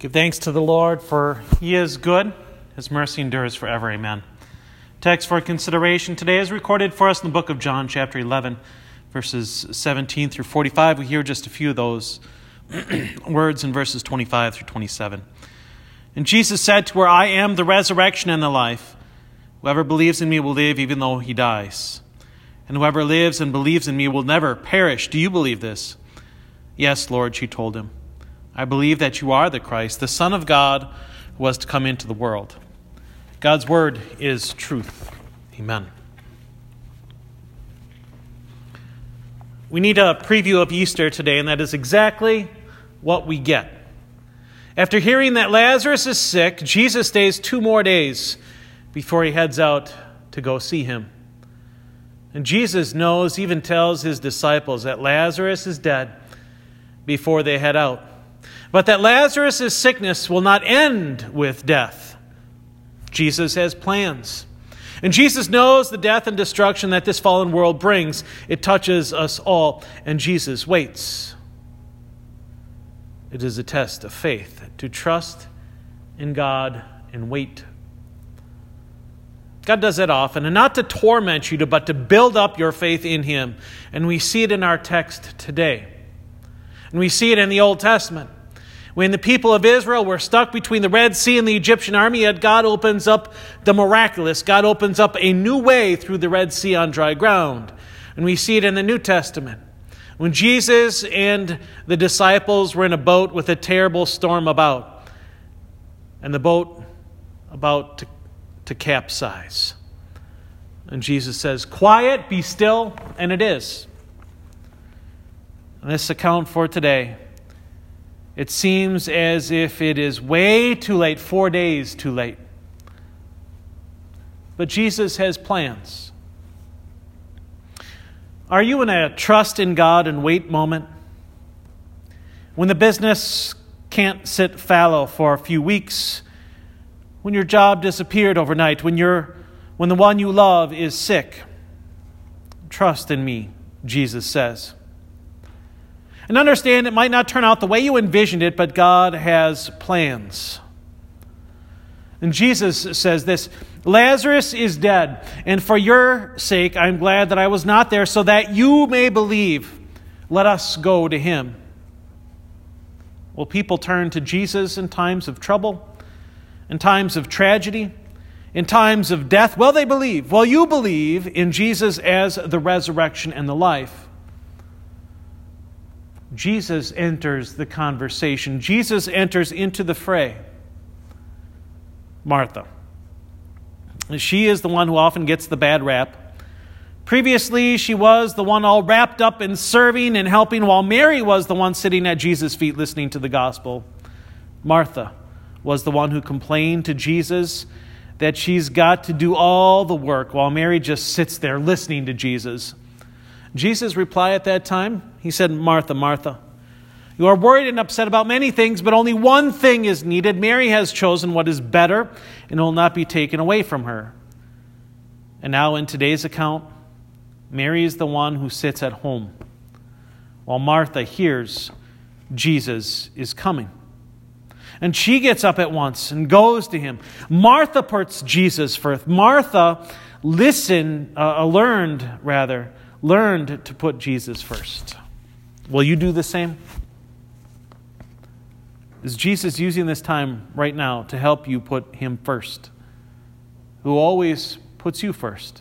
Give thanks to the Lord, for He is good. His mercy endures forever. Amen. Text for consideration today is recorded for us in the book of John, chapter 11, verses 17 through 45. We hear just a few of those words in verses 25 through 27. And Jesus said to her, I am the resurrection and the life. Whoever believes in me will live even though he dies. And whoever lives and believes in me will never perish. Do you believe this? Yes, Lord, she told him. I believe that you are the Christ, the Son of God, who was to come into the world. God's word is truth. Amen. We need a preview of Easter today, and that is exactly what we get. After hearing that Lazarus is sick, Jesus stays 2 more days before he heads out to go see him. And Jesus knows, even tells his disciples that Lazarus is dead before they head out. But that Lazarus' sickness will not end with death. Jesus has plans. And Jesus knows the death and destruction that this fallen world brings. It touches us all, and Jesus waits. It is a test of faith to trust in God and wait. God does that often, and not to torment you, but to build up your faith in Him. And we see it in our text today. And we see it in the Old Testament. When the people of Israel were stuck between the Red Sea and the Egyptian army, yet God opens up the miraculous. God opens up a new way through the Red Sea on dry ground. And we see it in the New Testament. When Jesus and the disciples were in a boat with a terrible storm about, and the boat about to capsize. And Jesus says, quiet, be still, and it is. And this account for today, it seems as if it is way too late, 4 days too late. But Jesus has plans. Are you in a trust in God and wait moment? When the business can't sit fallow for a few weeks, when your job disappeared overnight, when the one you love is sick, trust in me, Jesus says. And understand it might not turn out the way you envisioned it, but God has plans. And Jesus says this, Lazarus is dead, and for your sake I'm glad that I was not there, so that you may believe. Let us go to him. Will people turn to Jesus in times of trouble, in times of tragedy, in times of death? Will they believe? Will you believe in Jesus as the resurrection and the life? Jesus enters the conversation. Jesus enters into the fray. Martha. She is the one who often gets the bad rap. Previously, she was the one all wrapped up in serving and helping, while Mary was the one sitting at Jesus' feet listening to the gospel. Martha was the one who complained to Jesus that she's got to do all the work, while Mary just sits there listening to Jesus. Jesus' reply at that time, he said, Martha, Martha, you are worried and upset about many things, but only one thing is needed. Mary has chosen what is better, and will not be taken away from her. And now in today's account, Mary is the one who sits at home, while Martha hears Jesus is coming. And she gets up at once and goes to him. Martha puts Jesus first. Martha learned to put Jesus first. Will you do the same? Is Jesus using this time right now to help you put him first? Who always puts you first?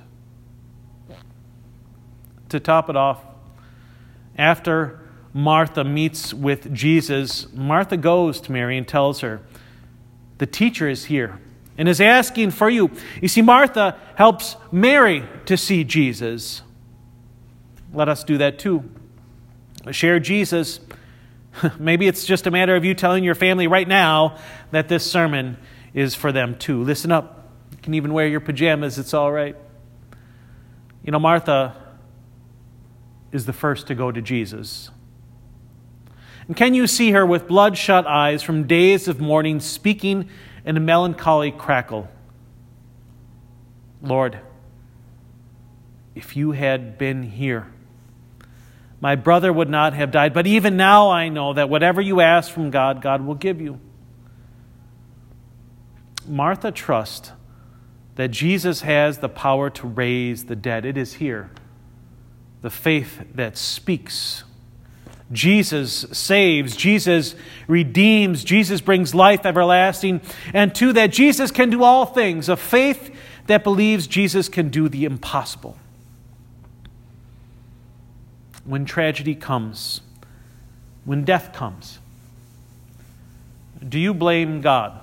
To top it off, after Martha meets with Jesus, Martha goes to Mary and tells her, the teacher is here and is asking for you. You see, Martha helps Mary to see Jesus. Let us do that too. Share Jesus. Maybe it's just a matter of you telling your family right now that this sermon is for them too. Listen up. You can even wear your pajamas. It's all right. You know, Martha is the first to go to Jesus. And can you see her with bloodshot eyes from days of mourning, speaking in a melancholy crackle? Lord, if you had been here, my brother would not have died. But even now I know that whatever you ask from God, God will give you. Martha trusts that Jesus has the power to raise the dead. It is here, the faith that speaks. Jesus saves, Jesus redeems, Jesus brings life everlasting, and two, that Jesus can do all things, a faith that believes Jesus can do the impossible. When tragedy comes, when death comes, do you blame God?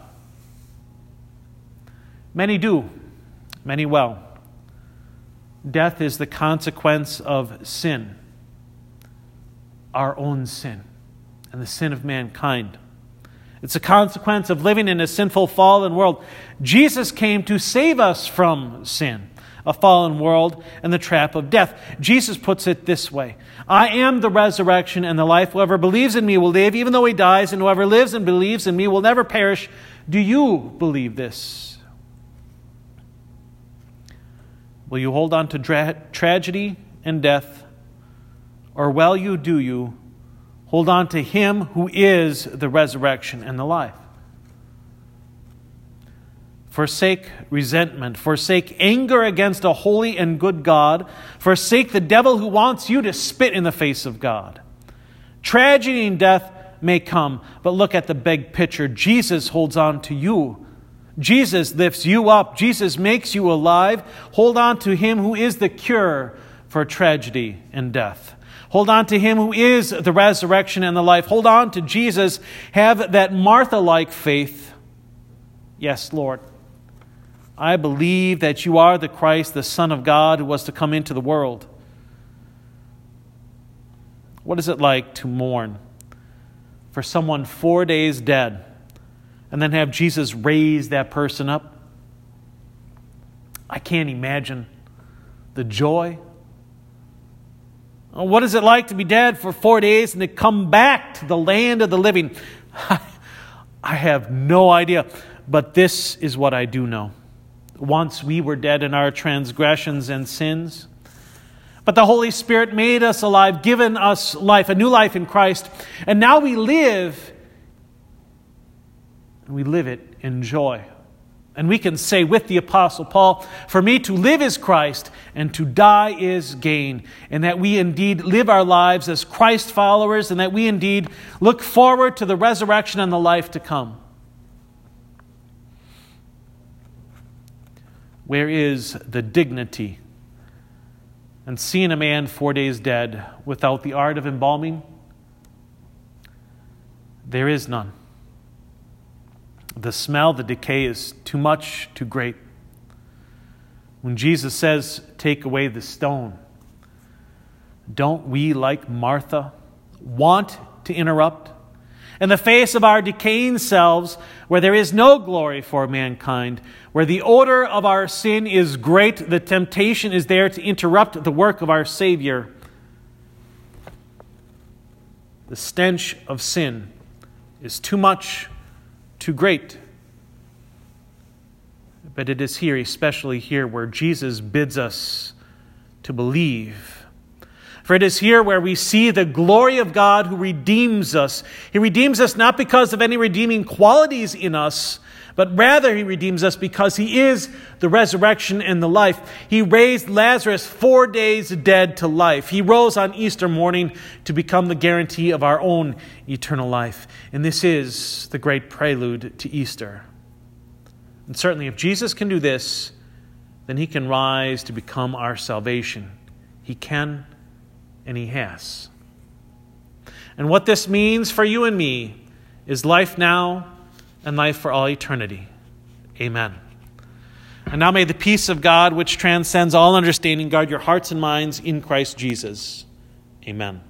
Many do, many well. Death is the consequence of sin, our own sin, and the sin of mankind. It's a consequence of living in a sinful, fallen world. Jesus came to save us from sin, a fallen world, and the trap of death. Jesus puts it this way: I am the resurrection and the life. Whoever believes in me will live, even though he dies, and whoever lives and believes in me will never perish. Do you believe this? Will you hold on to tragedy and death, or will you hold on to him who is the resurrection and the life? Forsake resentment, forsake anger against a holy and good God, forsake the devil who wants you to spit in the face of God. Tragedy and death may come, but look at the big picture. Jesus holds on to you. Jesus lifts you up. Jesus makes you alive. Hold on to him who is the cure for tragedy and death. Hold on to him who is the resurrection and the life. Hold on to Jesus. Have that Martha-like faith. Yes, Lord, I believe that you are the Christ, the Son of God, who was to come into the world. What is it like to mourn for someone 4 days dead, and then have Jesus raise that person up? I can't imagine the joy. What is it like to be dead for 4 days and to come back to the land of the living? I have no idea, but this is what I do know. Once we were dead in our transgressions and sins, but the Holy Spirit made us alive, given us life, a new life in Christ, and now we live, and we live it in joy. And we can say with the Apostle Paul, for me to live is Christ and to die is gain. And that we indeed live our lives as Christ followers, and that we indeed look forward to the resurrection and the life to come. Where is the dignity in seeing a man 4 days dead without the art of embalming? There is none. The smell, the decay is too much, too great. When Jesus says, take away the stone, don't we, like Martha, want to interrupt? In the face of our decaying selves, where there is no glory for mankind, where the odor of our sin is great, the temptation is there to interrupt the work of our Savior. The stench of sin is too much, too great. But it is here, especially here, where Jesus bids us to believe. For it is here where we see the glory of God who redeems us. He redeems us not because of any redeeming qualities in us, but rather he redeems us because he is the resurrection and the life. He raised Lazarus 4 days dead to life. He rose on Easter morning to become the guarantee of our own eternal life. And this is the great prelude to Easter. And certainly if Jesus can do this, then he can rise to become our salvation. He can, and he has. And what this means for you and me is life now and life for all eternity. Amen. And now may the peace of God, which transcends all understanding, guard your hearts and minds in Christ Jesus. Amen.